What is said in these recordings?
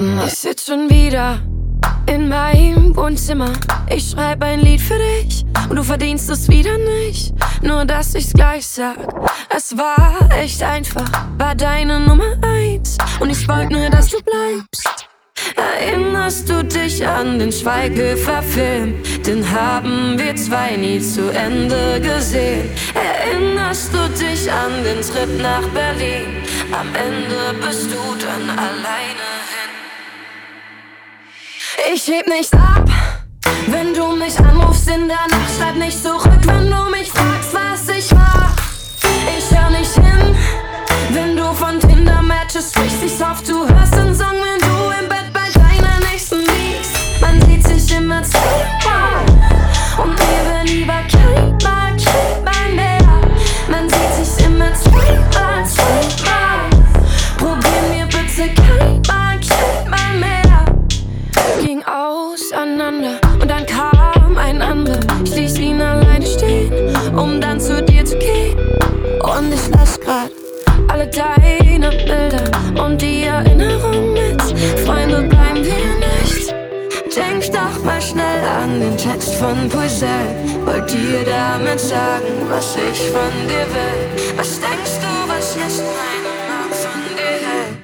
Ich sitz schon wieder in meinem Wohnzimmer. Ich schreib ein Lied für dich und du verdienst es wieder nicht. Nur dass ich's gleich sag, es war echt einfach, war deine Nummer 1 und ich wollt nur, dass du bleibst. Erinnerst du dich an den Schweighöfer-Film? Den haben wir zwei nie zu Ende gesehen. Erinnerst du dich an den Trip nach Berlin? Am Ende bist du dann alleine hin. Ich heb nicht ab, wenn du mich anrufst in der Nacht. Schreib nicht zurück, wenn du mich fragst, was ich war. Ich hör nicht hin, wenn du von Tinder-Matches sprichst. Ich hoffe, du hörst den Song, wenn du im Bett bei deiner Nächsten liegst. Man sieht sich immer zweimal und mir wird lieber keinmal mehr. Man sieht sich immer zweimal. Probier mir bitte keinmal mehr. Ging auseinander und dann kam ein anderer. Ich ließ ihn alleine stehen, um dann zu dir zu gehen. Und ich lass grad alle deine Bilder und die Erinnerung mit. Freunde bleiben wir nicht. Denk doch mal schnell an den Text von Poisel. Wollt dir damit sagen, was ich von dir will? Was denkst du, was jetzt meine Nacht von dir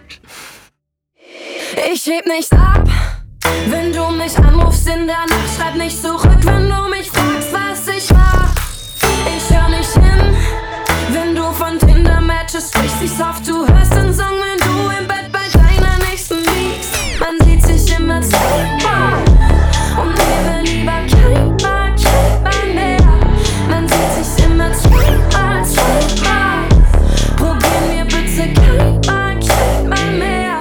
hält? Ich heb nicht ab, wenn du mich anrufst in der Nacht. Schreib nicht zurück, wenn du mich fragst, was ich war. Ich hör nicht hin, wenn du von Tinder-Matches sprichst. Ich hoffe, du hörst den Song, wenn du im Bett bei deiner Nächsten liegst. Man sieht sich immer zweimal und mir will lieber keinmal mehr. Man sieht sich immer zweimal. Probier mir bitte keinmal mehr.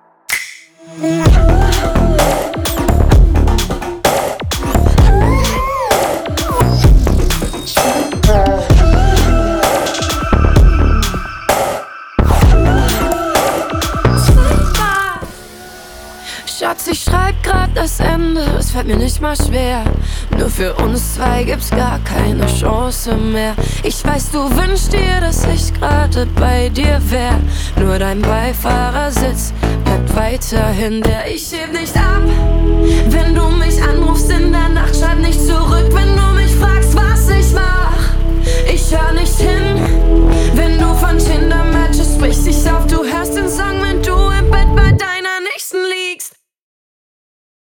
Schatz, ich schreib grad das Ende, es fällt mir nicht mal schwer. Nur für uns zwei gibt's gar keine Chance mehr. Ich weiß, du wünschst dir, dass ich gerade bei dir wär. Nur dein Beifahrersitz bleibt weiterhin der. Ich heb nicht ab, wenn du mich an